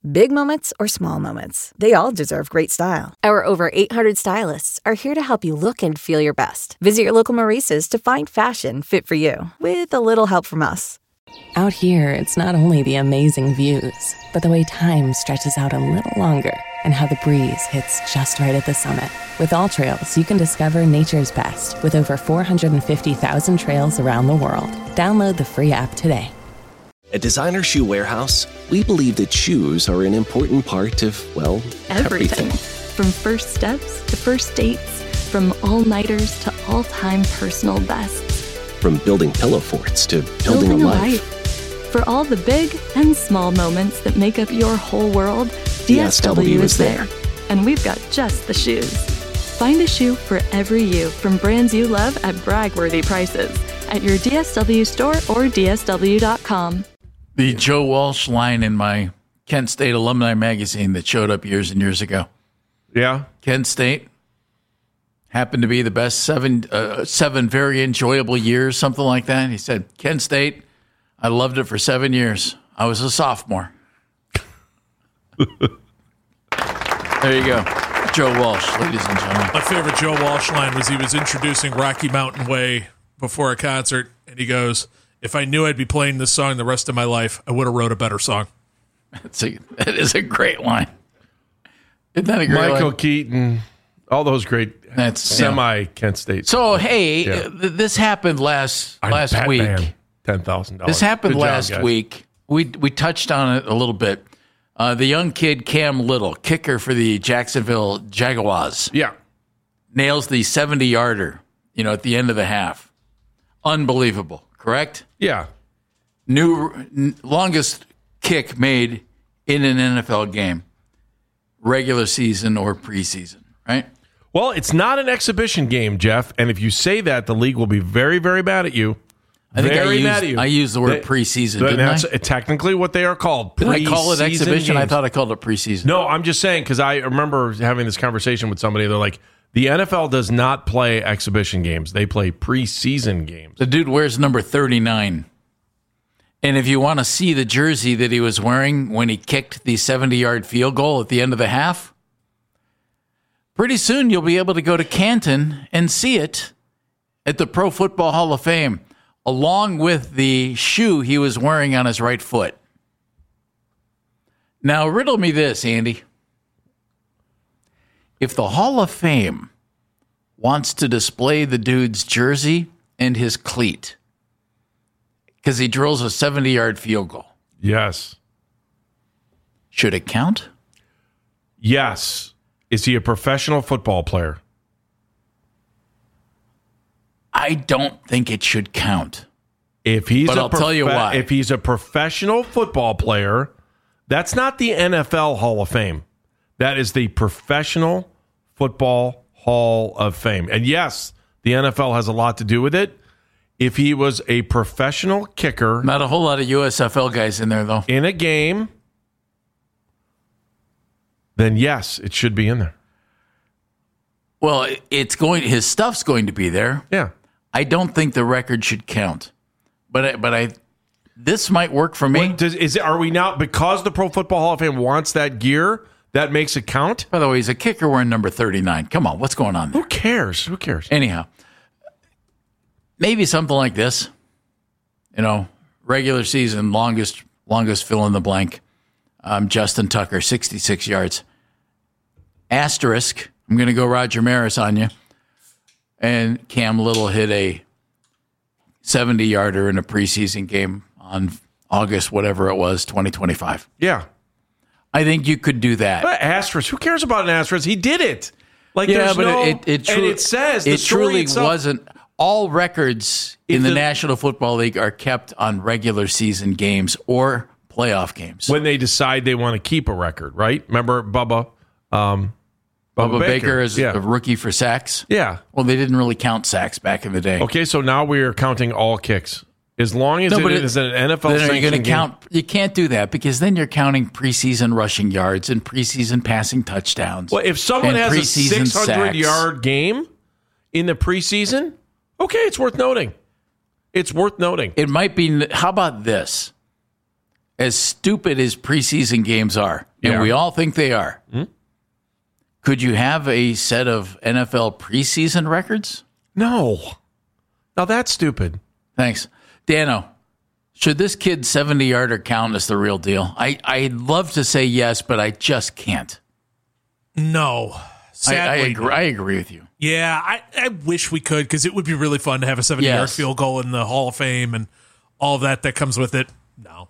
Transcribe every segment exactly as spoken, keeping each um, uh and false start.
Big moments or small moments, they all deserve great style. Our over eight hundred stylists are here to help you look and feel your best. Visit your local Maurice's to find fashion fit for you, with a little help from us. Out here, it's not only the amazing views, but the way time stretches out a little longer and how the breeze hits just right at the summit. With All Trails, you can discover nature's best with over four hundred fifty thousand trails around the world. Download the free app today. At Designer Shoe Warehouse, we believe that shoes are an important part of, well, everything. everything. From first steps to first dates, from all-nighters to all-time personal bests. From building pillow forts to building, building a, a life. life. For all the big and small moments that make up your whole world, D S W is there. And we've got just the shoes. Find a shoe for every you from brands you love at brag-worthy prices at your D S W store or D S W dot com. The Joe Walsh line in my Kent State alumni magazine that showed up years and years ago. Yeah. Kent State happened to be the best seven, uh, seven very enjoyable years, something like that. He said, Kent State, I loved it for seven years. I was a sophomore. There you go. Joe Walsh, ladies and gentlemen. My favorite Joe Walsh line was he was introducing Rocky Mountain Way before a concert, and he goes, if I knew I'd be playing this song the rest of my life, I would have wrote a better song. That's a, that is a great line. Isn't that a great Michael line? Keaton, all those great That's semi yeah. Kent State. So, hey, Yeah. th- this happened last I'm last Batman. week. ten thousand dollars. This happened Good job, last guys. week. We we touched on it a little bit. Uh, the young kid, Cam Little, kicker for the Jacksonville Jaguars, Yeah. nails the seventy-yarder, you know, at the end of the half. Unbelievable, correct? Yeah. New n- longest kick made in an N F L game, regular season or preseason, right? Well, it's not an exhibition game, Jeff. And if you say that, the league will be very, very mad at you. I think very I used, mad at you. I used the word They- preseason, But didn't that's I? technically what they are called. Did I call it Preseason exhibition? I games. thought I called it preseason. No, I'm just saying because I remember having this conversation with somebody. They're like, the N F L does not play exhibition games. They play preseason games. The dude wears number thirty-nine. And if you want to see the jersey that he was wearing when he kicked the seventy-yard field goal at the end of the half, pretty soon you'll be able to go to Canton and see it at the Pro Football Hall of Fame, along with the shoe he was wearing on his right foot. Now, riddle me this, Andy. If the Hall of Fame wants to display the dude's jersey and his cleat, because he drills a seventy-yard field goal, Yes. should it count? Yes. Is he a professional football player? I don't think it should count. If he's But a I'll tell you why. If he's a professional football player, that's not the N F L Hall of Fame. That is the Professional Football Hall of Fame. And yes, the N F L has a lot to do with it. If he was a professional kicker Not a whole lot of U S F L guys in there, though. in a game, then yes, it should be in there. Well, it's going. His stuff's going to be there. Yeah. I don't think the record should count. But I, but I, this might work for me. What does, is it, are we now, because the Pro Football Hall of Fame wants that gear, that makes it count? By the way, he's a kicker wearing number thirty-nine. Come on, what's going on there? Who cares? Who cares? Anyhow, maybe something like this. You know, regular season, longest longest fill in the blank. Um, Justin Tucker, sixty-six yards. Asterisk, I'm going to go Roger Maris on you. And Cam Little hit a seventy-yarder in a preseason game on August, whatever it was, twenty twenty-five. Yeah. I think you could do that. But asterisk. Who cares about an asterisk? He did it. Like, Yeah, there's but no, it, it, and tru- it says the it story truly itself- wasn't. All records If in the, the- National Football League are kept on regular season games or playoff games. when they decide they want to keep a record, right? Remember Bubba, um, Bubba Baker, is yeah. a rookie for sacks. Yeah. Well, they didn't really count sacks back in the day. Okay, so now we are counting all kicks. As long as No, it but it- is an N F L Then are you sanctioned going to game. count? You can't do that because then you're counting preseason rushing yards and preseason passing touchdowns. Well, if someone and has a preseason six hundred sacks. yard game in the preseason, okay, it's worth noting. It's worth noting. It might be. How about this? As stupid as preseason games are, and Yeah. we all think they are. Hmm? Could you have a set of N F L preseason records? No. Now that's stupid. Thanks. Dano, should this kid's seventy-yarder count as the real deal? I, I'd love to say yes, but I just can't. No. Sadly, I, I, agree, I agree with you. Yeah, I, I wish we could because it would be really fun to have a seventy-yard Yes. field goal in the Hall of Fame and all of that that comes with it. No.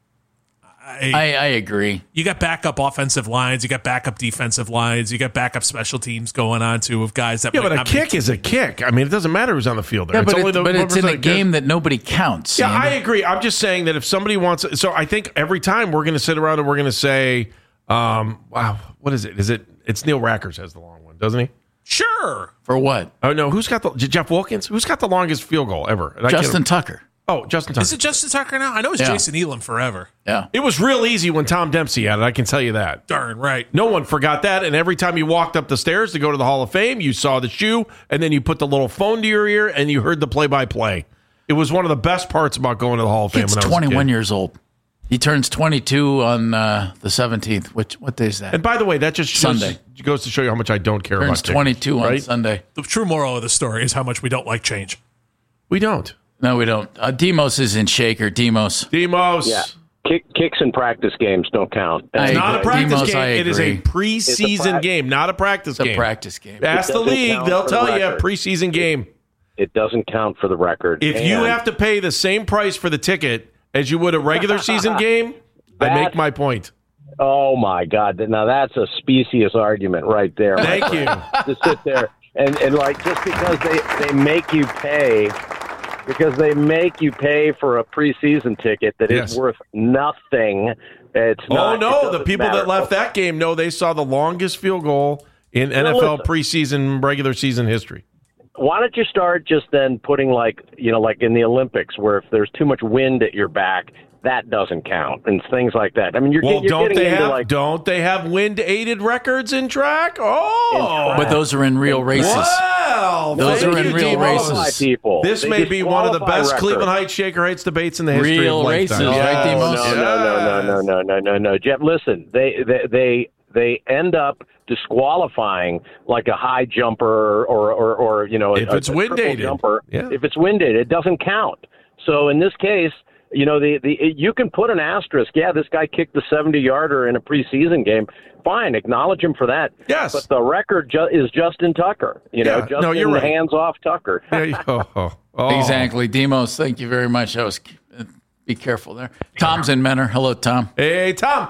I, I, I agree. you got backup offensive lines, you got backup defensive lines, you got backup special teams going on too of guys that Yeah, might but a not be- kick is a kick. I mean, it doesn't matter who's on the field there. Yeah, it's but, only it, the but it's in a representative- game that nobody counts. Yeah, I Sandy. agree. I'm just saying that if somebody wants, so I think every time we're going to sit around and we're going to say, um, wow, what is it? Is it? It's Neil Rackers has the long one, doesn't he? Sure. For what? Oh no, who's got the Jeff Wilkins? Who's got the longest field goal ever? And I can't- Justin Tucker. Oh, Justin Tucker. Is it Justin Tucker now? I know it's Yeah. Jason Elam forever. Yeah. It was real easy when Tom Dempsey had it. I can tell you that. Darn right. No one forgot that. And every time you walked up the stairs to go to the Hall of Fame, you saw the shoe, and then you put the little phone to your ear, and you heard the play-by-play. It was one of the best parts about going to the Hall of Fame. He's when I was a twenty-one kid. years old. He turns twenty-two on uh, the seventeenth. Which what day is that? And by the way, that just shows, Sunday. goes to show you how much I don't care Turns about tickets, twenty-two on right? Sunday. The true moral of the story is how much we don't like change. We don't. No, we don't. Uh, Demos is in Shaker. Demos. Demos. Yeah. Kick, kicks in practice games don't count. I It's not a agree. practice Demos, game. I It is a agree. preseason It's a pra- game, not a practice It's a game. practice game. Ask It the doesn't league. count They'll for the tell you record. preseason game. It doesn't count for the record. If you And have to pay the same price for the ticket as you would a regular season game, I That- make my point. Oh, my God. Now, that's a specious argument right there. my Thank you. friend. To sit there and, and like, just because they, they make you pay, because they make you pay for a preseason ticket that Yes. is worth nothing. It's Oh, not, it no. The doesn't people matter. that left that game know they saw the longest field goal in N F L listen. preseason, regular season history. Why don't you start just then putting like, you know, like in the Olympics where if there's too much wind at your back, that doesn't count and things like that. I mean, you're, Well, you're don't getting they into have like, don't they have wind aided records in track? Oh, But those are in real races. Well, Those thank are in you, real Demos. races. people. This They may be one of the disqualify best records. Cleveland Heights Shaker Heights debates in the history Real of lifetime. races, right, No, Demos? no, no, no, no, no, no, no, no, Jeff. Listen, they, they, they, they end up disqualifying like a high jumper or, or, or you know, If a, it's a wind triple aided. jumper. Yeah. If it's wind aided, it doesn't count. So in this case, you know, the, the you can put an asterisk. Yeah, this guy kicked the seventy-yarder in a preseason game. Fine, acknowledge him for that. Yes. But the record ju- is Justin Tucker. You know, Yeah, Justin no, you're right. hands-off Tucker. Yeah, you- oh, oh, oh. Exactly. Demos, thank you very much. I was be careful there. Tom's in Menor. Hello, Tom. Hey, Tom.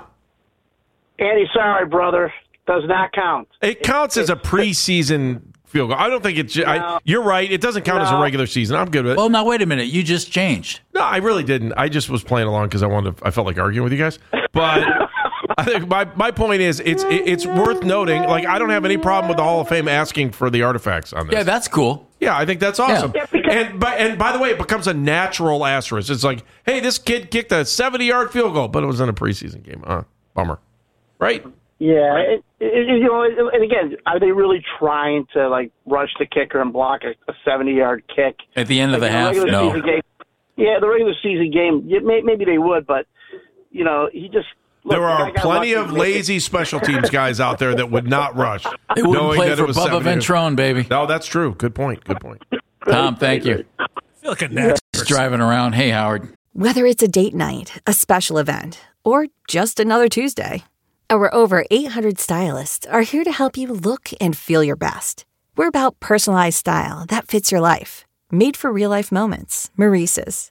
Andy, sorry, brother. Does not count. It counts as a preseason field goal. I don't think it's. I, No. you're right. It doesn't count as a No. regular season. I'm good with it. Well, now wait a minute. You just changed. No, I really didn't. I just was playing along because I wanted. To, I felt like arguing with you guys. But I think my, my point is, it's it, it's worth noting. Like, I don't have any problem with the Hall of Fame asking for the artifacts on this. Yeah, that's cool. Yeah, I think that's awesome. Yeah, because- and by and by the way, it becomes a natural asterisk. It's like, hey, this kid kicked a seventy-yard field goal, but it was in a preseason game. Uh, bummer, right? Yeah, it, it, you know, and again, are they really trying to like rush the kicker and block a, a seventy-yard kick At the end of the Like, in a half, regular no. season game? Yeah, the regular season game, yeah, may, maybe they would, but you know, he just look, There the are guy got plenty lucky. of lazy special teams guys out there that would not rush. They wouldn't knowing play that for it was Bubba seventy. Ventrone, baby. No, that's true. Good point. Good point. Tom, thank you. I feel like a natural. Just driving around. Hey, Howard. Whether it's a date night, a special event, or just another Tuesday, our over eight hundred stylists are here to help you look and feel your best. We're about personalized style that fits your life. Made for real-life moments. Maurice's.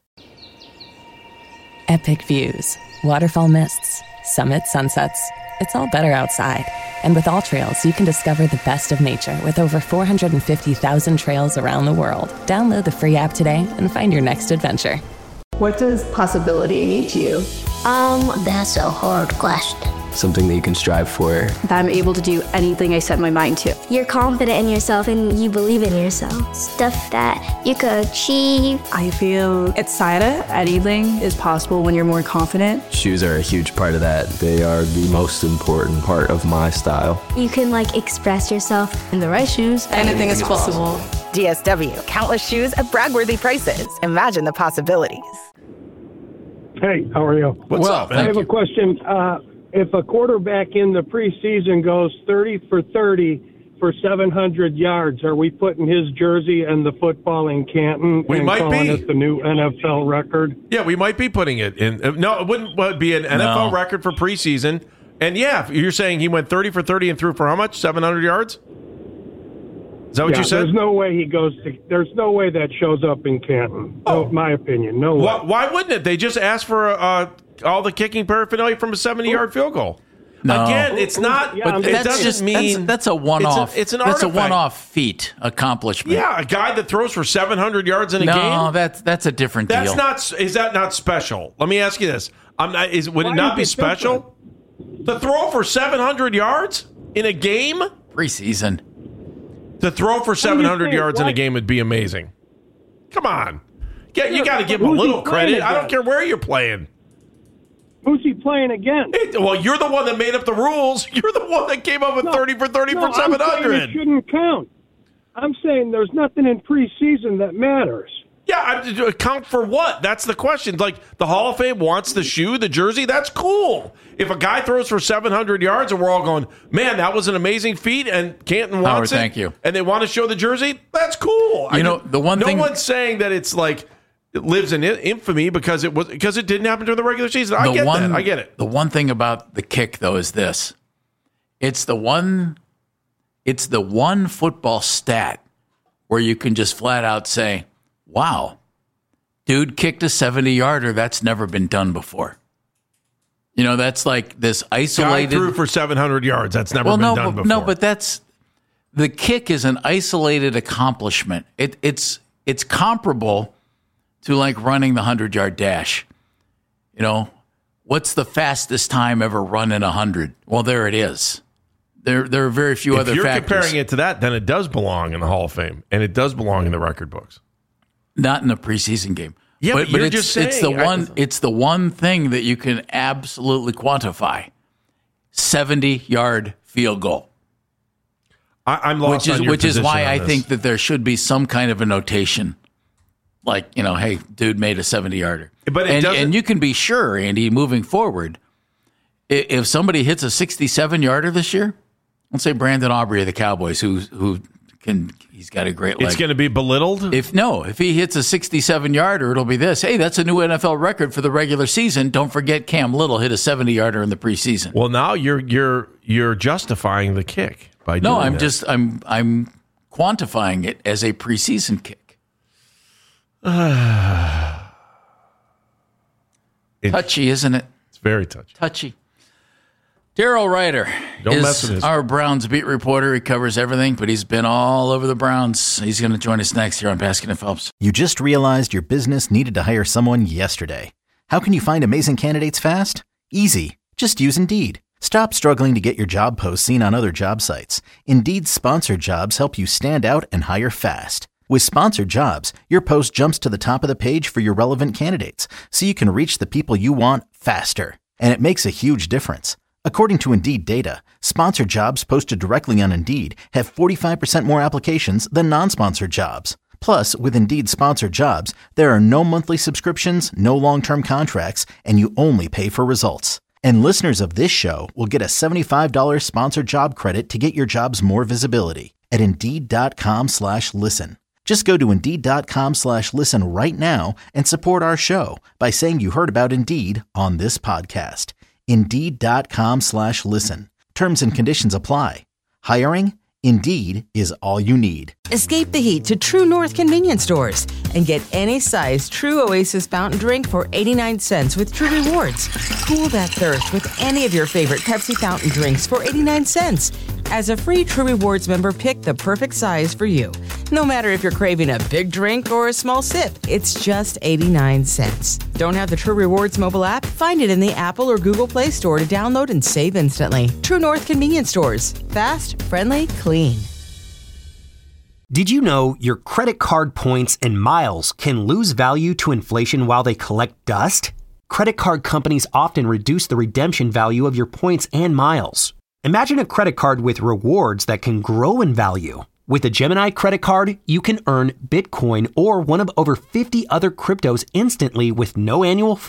Epic views, waterfall mists, summit sunsets. It's all better outside. And with All Trails, you can discover the best of nature with over four hundred fifty thousand trails around the world. Download the free app today and find your next adventure. What does possibility mean to you? Um, that's a hard question. Something that you can strive for. That I'm able to do anything I set my mind to. You're confident in yourself and you believe in yourself. Stuff that you could achieve. I feel excited. Anything is possible when you're more confident. Shoes are a huge part of that. They are the most important part of my style. You can like express yourself. In the right shoes, anything is possible. D S W. Countless shoes at brag-worthy prices. Imagine the possibilities. Hey, how are you? What's Well, up, man? I thank have you. a question. Uh, if a quarterback in the preseason goes thirty for thirty for seven hundred yards, are we putting his jersey and the football in Canton we and might calling be. it the new N F L record? Yeah, we might be putting it in. No, it wouldn't well, it'd be an N F L No. record for preseason. And yeah, you're saying he went thirty for thirty and threw for how much? seven hundred yards? Is that what yeah, you said? There's no way he goes to. There's no way that shows up in Canton. Oh, no, my opinion. No way. Why, why wouldn't it? They just asked for uh, all the kicking paraphernalia from a seventy-yard field goal. No. Again, it's not. Yeah, But I'm it that's doesn't just mean that's, that's a one-off. It's, a, it's an that's artifact. a one-off feat accomplishment. Yeah, a guy that throws for seven hundred yards in a no, game. No, that's that's a different That's deal. not. Is that not special? Let me ask you this: I'm not. Is would Why it not is be it special to throw for seven hundred yards in a game? Preseason. To throw for seven hundred saying, yards in why- a game would be amazing. Come on, yeah, you got to give him a Who's he little playing credit. I don't against? care where you're playing. Who's he playing against? It- well, you're the one that made up the rules. You're the one that came up with No, thirty for thirty no, for seven I'm saying it hundred. shouldn't count. I'm saying there's nothing in preseason that matters. Yeah, I, count for what? That's the question. Like, the Hall of Fame wants the shoe, the jersey. That's cool. If a guy throws for seven hundred yards and we're all going, man, that was an amazing feat, and Canton wants Howard, it, thank you. and they want to show the jersey, that's cool. You I know, just- the one no thing- one's saying that it's like it lives in infamy because it was because it didn't happen during the regular season. I The get one, that. I get it. The one thing about the kick, though, is this: it's the one, it's the one football stat where you can just flat out say, "Wow, dude kicked a seventy-yarder. That's never been done before." You know, that's like this Guy isolated. threw for seven hundred yards. That's never well, been no, done but, before. no, but that's the kick is an isolated accomplishment. It, it's it's comparable to like running the hundred-yard dash. You know, what's the fastest time ever run in a hundred? Well, there it is. There, there are very few if other you're factors. comparing it to that, then it does belong in the Hall of Fame, and it does belong in the record books. Not in a preseason game. Yeah, but you're it's, just it's the saying- I- one. It's the one thing that you can absolutely quantify: seventy-yard field goal. I, I'm lost which is on your which is position why on I this. think that there should be some kind of a notation, like, you know, hey, dude made a seventy-yarder. But it and, doesn't- and you can be sure, Andy, moving forward, i- if somebody hits a sixty-seven-yarder this year, let's say Brandon Aubrey of the Cowboys, who who can he's got a great leg. it's going to be belittled. If no, if he hits a sixty-seven-yarder, it'll be this. Hey, that's a new N F L record for the regular season. Don't forget Cam Little hit a seventy-yarder in the preseason. Well, now you're you're you're justifying the kick by No, doing I'm that. just I'm I'm quantifying it as a preseason kick. Touchy, isn't it? It's very touchy. Touchy. Daryl Ryder Don't is mess with his- our Browns beat reporter. He covers everything, but he's been all over the Browns. He's going to join us next here on Baskin and Phelps. You just realized your business needed to hire someone yesterday. How can you find amazing candidates fast? Easy. Just use Indeed. Stop struggling to get your job posts seen on other job sites. Indeed's sponsored jobs help you stand out and hire fast. With sponsored jobs, your post jumps to the top of the page for your relevant candidates, so you can reach the people you want faster. And it makes a huge difference. According to Indeed data, sponsored jobs posted directly on Indeed have forty-five percent more applications than non-sponsored jobs. Plus, with Indeed sponsored jobs, there are no monthly subscriptions, no long-term contracts, and you only pay for results. And listeners of this show will get a seventy-five dollars sponsored job credit to get your jobs more visibility at Indeed.com slash listen. Just go to Indeed.com slash listen right now and support our show by saying you heard about Indeed on this podcast. Indeed.com slash listen. Terms and conditions apply. Hiring? Indeed is all you need. Escape the heat to True North convenience stores and get any size True Oasis fountain drink for eighty-nine cents with True Rewards. Cool that thirst with any of your favorite Pepsi fountain drinks for eighty-nine cents. As a free True Rewards member, pick the perfect size for you. No matter if you're craving a big drink or a small sip, it's just eighty-nine cents. Don't have the True Rewards mobile app? Find it in the Apple or Google Play Store to download and save instantly. True North convenience stores. Fast, friendly, clean. Did you know your credit card points and miles can lose value to inflation while they collect dust? Credit card companies often reduce the redemption value of your points and miles. Imagine a credit card with rewards that can grow in value. With a Gemini credit card, you can earn Bitcoin or one of over fifty other cryptos instantly with no annual fee.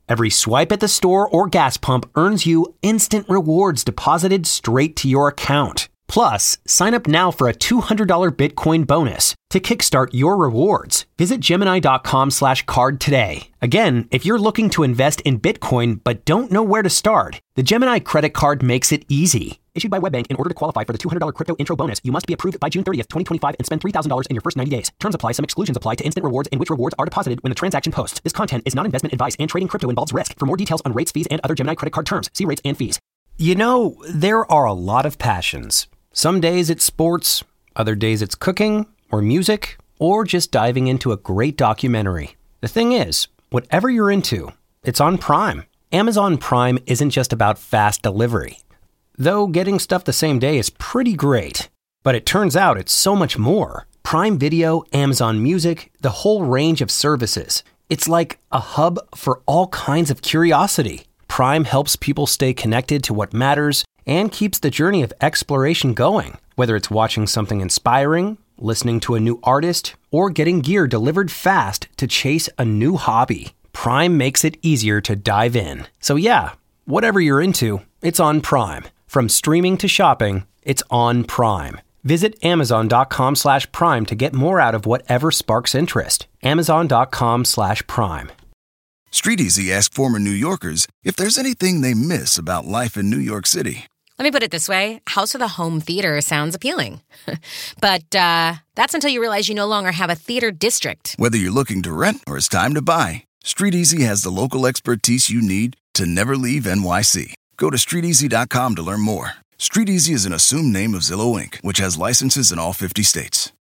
Every swipe at the store or gas pump earns you instant rewards deposited straight to your account. Plus, sign up now for a two hundred dollars Bitcoin bonus to kickstart your rewards. Visit Gemini.com slash card today. Again, if you're looking to invest in Bitcoin but don't know where to start, the Gemini credit card makes it easy. Issued by WebBank, in order to qualify for the two hundred dollars crypto intro bonus, you must be approved by June thirtieth, twenty twenty-five and spend three thousand dollars in your first ninety days. Terms apply. Some exclusions apply to instant rewards in which rewards are deposited when the transaction posts. This content is not investment advice and trading crypto involves risk. For more details on rates, fees, and other Gemini credit card terms, see rates and fees. You know, there are a lot of passions. Some days it's sports, other days it's cooking or music, or just diving into a great documentary. The thing is, whatever you're into, it's on Prime. Amazon Prime isn't just about fast delivery. Though getting stuff the same day is pretty great. But it turns out it's so much more. Prime Video, Amazon Music, the whole range of services. It's like a hub for all kinds of curiosity. Prime helps people stay connected to what matters and keeps the journey of exploration going. Whether it's watching something inspiring, listening to a new artist, or getting gear delivered fast to chase a new hobby, Prime makes it easier to dive in. So yeah, whatever you're into, it's on Prime. From streaming to shopping, it's on Prime. Visit Amazon.com slash Prime to get more out of whatever sparks interest. Amazon.com slash Prime. StreetEasy asked former New Yorkers if there's anything they miss about life in New York City. Let me put it this way. House with a home theater sounds appealing. But uh, that's until you realize you no longer have a theater district. Whether you're looking to rent or it's time to buy, StreetEasy has the local expertise you need to never leave N Y C. Go to street easy dot com to learn more. StreetEasy is an assumed name of Zillow Incorporated, which has licenses in all fifty states.